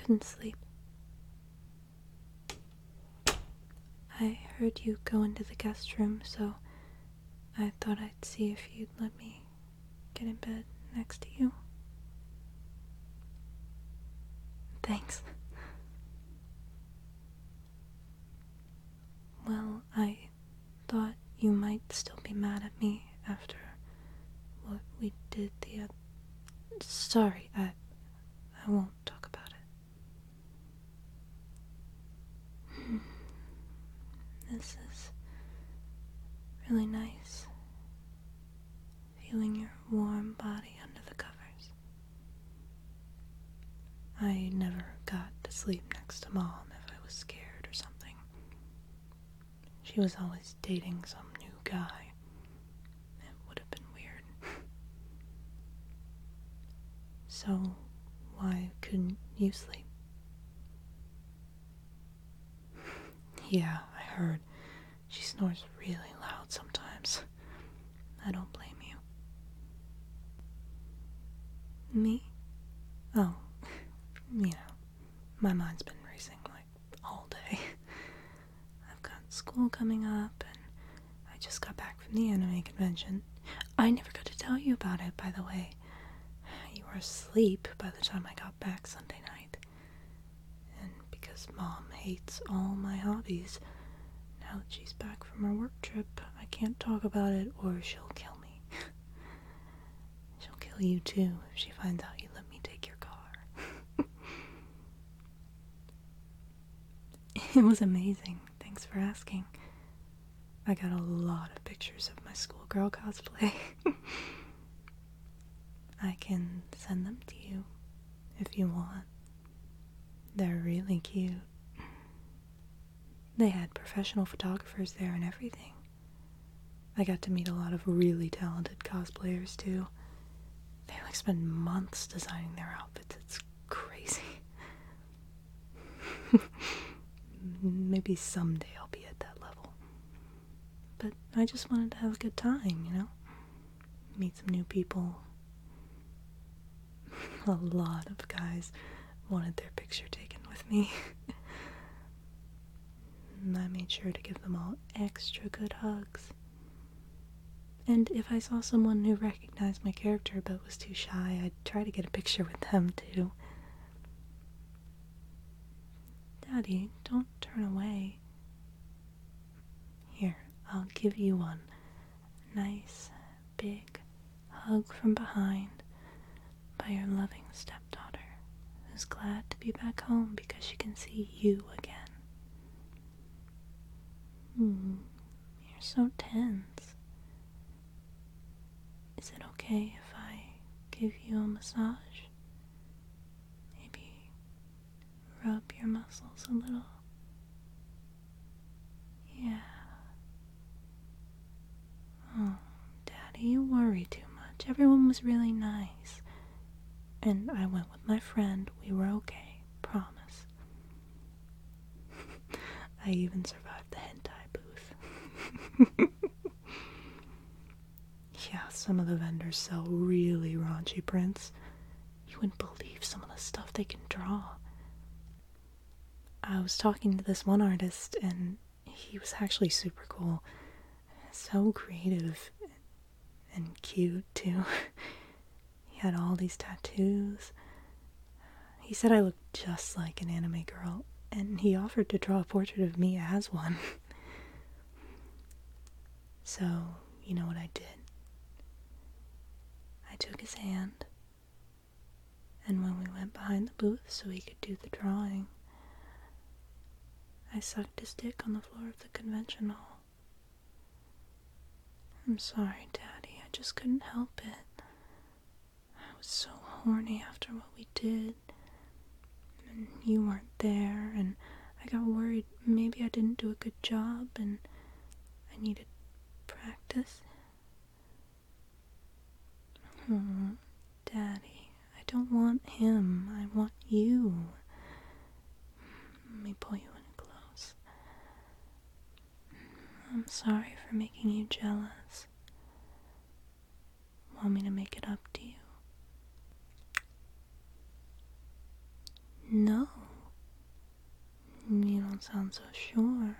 couldn't sleep. I heard you go into the guest room, so I thought I'd see if you'd let me get in bed next to you. Thanks. Well, I thought you might still be mad at me after what we did the other... Sorry, I won't talk about it. This is really nice. Feeling your warm body under the covers. I never got to sleep next to Mom if I was scared or something. She was always dating some new guy. It would have been weird. So, why couldn't you sleep? Yeah, I heard. She snores really loud sometimes. I don't blame you. Me? Oh, my mind's been racing like all day. I've got school coming up, and I just got back from the anime convention. I never got to tell you about it, by the way. You were asleep by the time I got back Sunday night. And because Mom hates all my hobbies, now that she's back from her work trip, I can't talk about it or she'll kill me. She'll kill you too if she finds out you let me take your car. It was amazing. Thanks for asking. I got a lot of pictures of my schoolgirl cosplay. I can send them to you if you want. They're really cute. They had professional photographers there and everything. I got to meet a lot of really talented cosplayers too. They spend months designing their outfits. It's crazy. Maybe someday I'll be at that level. But I just wanted to have a good time, Meet some new people. A lot of guys wanted their picture taken with me. And I made sure to give them all extra good hugs. And if I saw someone who recognized my character but was too shy, I'd try to get a picture with them too. Daddy, don't turn away. Here, I'll give you one. Nice, big hug from behind by your loving stepdaughter, who's glad to be back home because she can see you again. You're so tense. Is it okay if I give you a massage? Maybe rub your muscles a little? Yeah. Oh, Daddy, you worry too much. Everyone was really nice. And I went with my friend. We were okay. Promise. I even survived the hentai booth. Yeah, some of the vendors sell really raunchy prints. You wouldn't believe some of the stuff they can draw. I was talking to this one artist, and he was actually super cool. So creative and cute, too. He had all these tattoos. He said I looked just like an anime girl, and he offered to draw a portrait of me as one. So, you know what I did? I took his hand, and when we went behind the booth so he could do the drawing, I sucked his dick on the floor of the convention hall. I'm sorry, Daddy, I just couldn't help it. I was so horny after what we did, and you weren't there, and I got worried maybe I didn't do a good job, and I needed practice. Daddy, I don't want him. I want you. Let me pull you in close. I'm sorry for making you jealous. Want me to make it up to you? No, You don't sound so sure.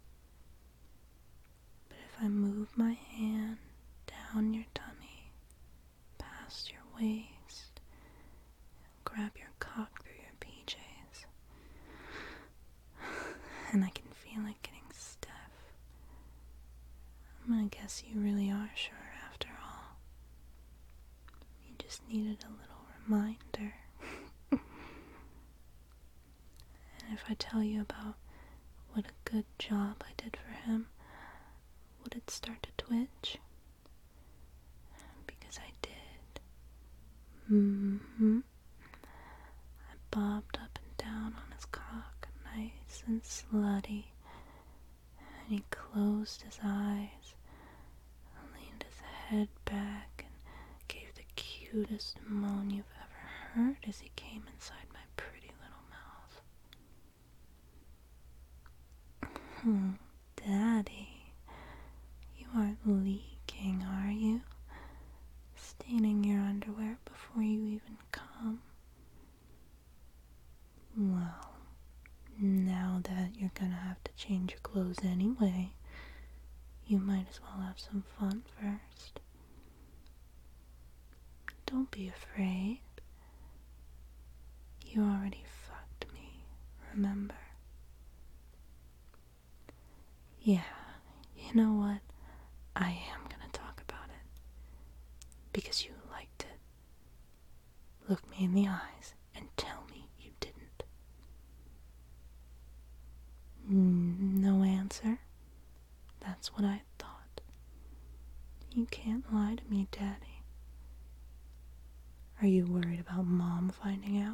But if I move my hand down your tummy, past your waist, grab your cock through your PJs, and I can feel it getting stiff, I'm gonna guess you really are sure after all. You just needed a little reminder. And if I tell you about what a good job I did for him, would it start to twitch? Because I did. I bobbed up and down on his cock, nice and slutty, and he closed his eyes, leaned his head back, and gave the cutest moan you've ever heard as he came inside my pretty little mouth. Daddy, you aren't leaking, are you? Staining your underwear before you even come? Well, now that you're gonna have to change your clothes anyway, you might as well have some fun first. Don't be afraid. You already fucked me, remember? Yeah, you know what? I am gonna talk about it. Because you liked it. Look me in the eyes and tell me you didn't. No answer? That's what I thought. You can't lie to me, Daddy. Are you worried about Mom finding out?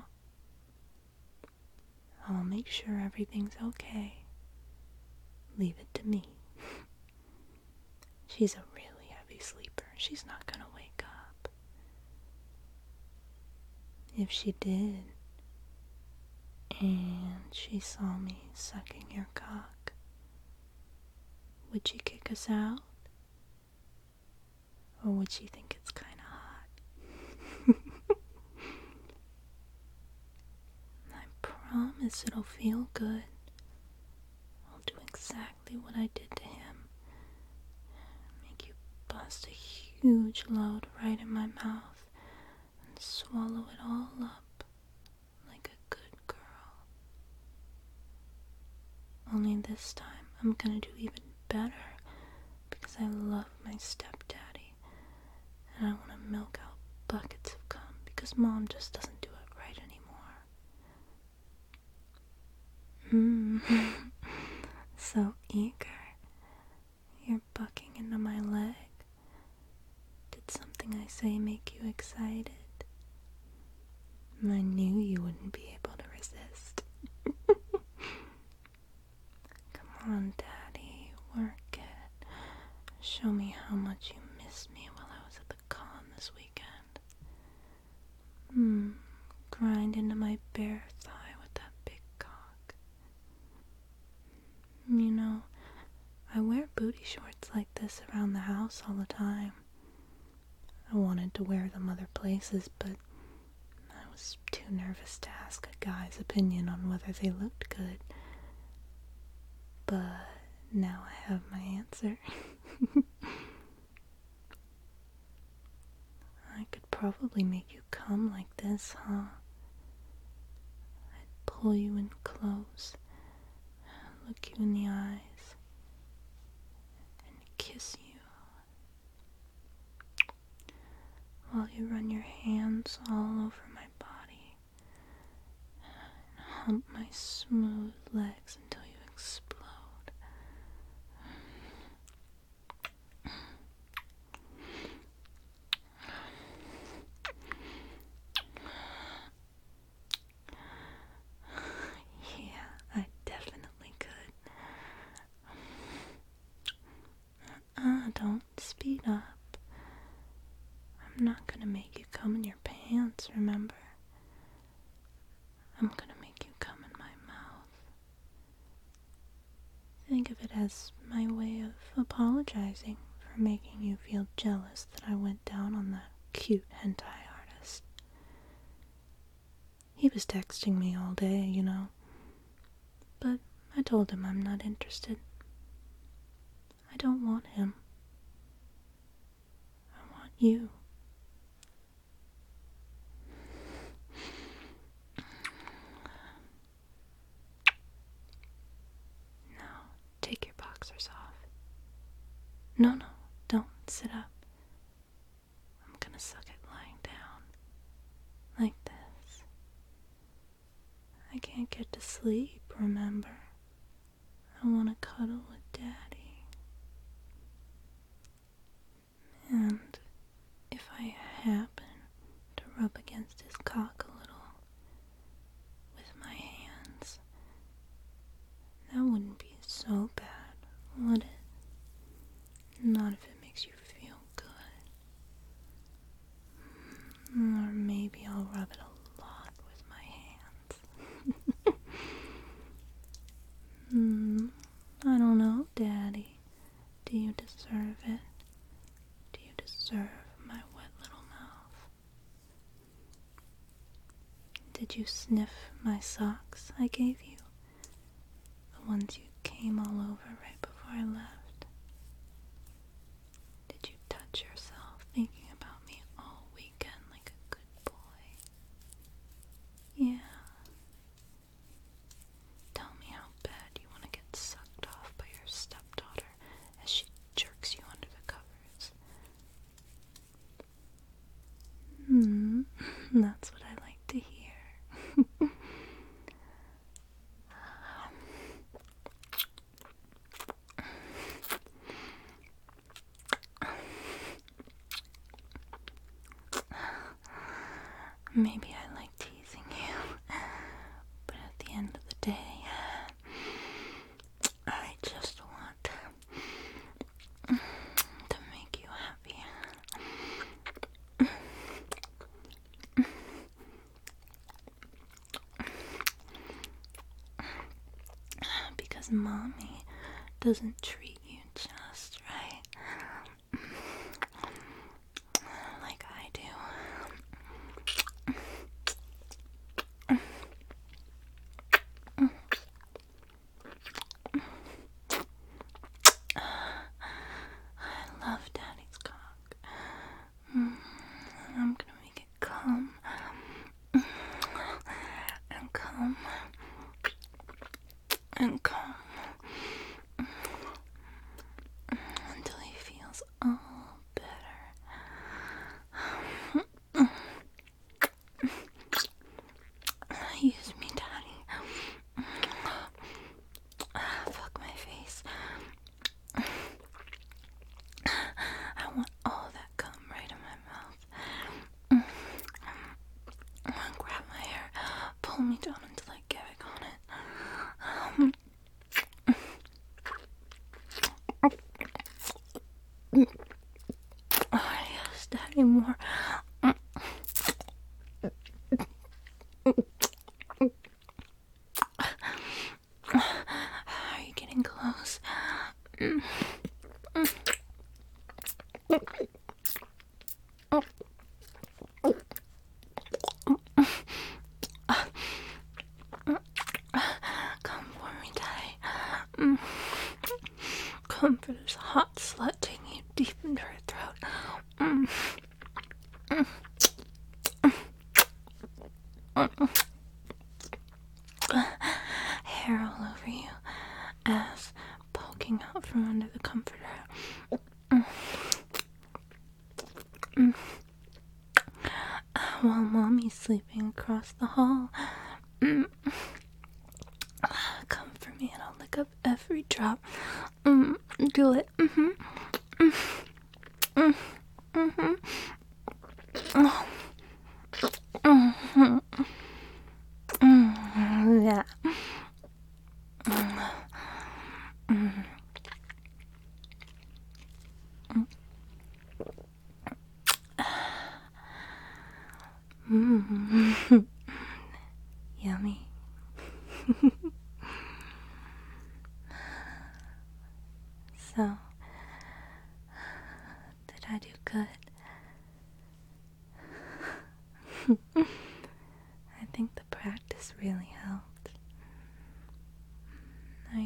I'll make sure everything's okay. Leave it to me. She's a really heavy sleeper. She's not gonna wake up. If she did, and she saw me sucking your cock, would she kick us out? Or would she think it's kinda hot? I promise it'll feel good. I'll do exactly what I did to him. Make you bust a huge load right in my mouth and swallow it all up like a good girl. Only this time I'm gonna do even better because I love my stepdaddy and I want to milk out buckets of cum because Mom just doesn't do it right anymore. So eager. You're bucking into my leg. Did something I say make you excited? I knew you wouldn't be able to resist. Come on, Daddy, work it. Show me how much you missed me while I was at the con this weekend. Grind into my bare thigh with that big cock. You know, I wear booty shorts like this around the house all the time. I wanted to wear them other places, but I was too nervous to ask a guy's opinion on whether they looked good. But now I have my answer. I could probably make you come like this, huh? I'd pull you in close, look you in the eyes, and kiss you, while you run your hands all over my body, and hump my smooth legs until you explode. Don't speed up. I'm not gonna make you come in your pants, remember? I'm gonna make you come in my mouth. Think of it as my way of apologizing for making you feel jealous that I went down on that cute hentai artist. He was texting me all day, you know. But I told him I'm not interested. I don't want him. I want you. Now, take your boxers off. No, don't sit up. I'm gonna suck it lying down. Like this. I can't get to sleep, remember? I wanna cuddle with Daddy. And if I happen to rub against his cock a little with my hands, that wouldn't be so bad, would it? Not if it makes you feel good. Or maybe I'll rub it a lot with my hands. I don't know, Daddy. Do you deserve it? Do you deserve my wet little mouth? Did you sniff my socks I gave you? The ones you came all over right before I left? Did you touch yourself thinking about me all weekend like a good boy? Yeah. Tell me how bad you want to get sucked off by your stepdaughter as she jerks you under the covers. That's what I like to hear. Maybe I like teasing you, but at the end of the day, I just want to make you happy. Because Mommy doesn't treat you just right like I do. I love Daddy's cock. I'm gonna make it come and come and come until he feels all better. Use me, Daddy. Fuck my face. I want all that cum right in my mouth. Grab my hair, pull me down until I gag on it. Yes, Daddy, more. Are you getting close? Come for me, Daddy. Comforter's hot slut taking you deep into her throat. Hair all over you, ass poking out from under the comforter. While Mommy's sleeping across the hall. Come for me and I'll lick up every drop. Do it. Yeah. Yummy. So, did I do good? I think the practice really helped. I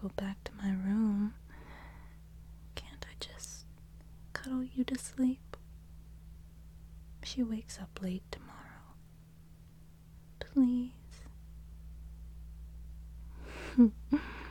go back to my room. Can't I just cuddle you to sleep? She wakes up late tomorrow. Please.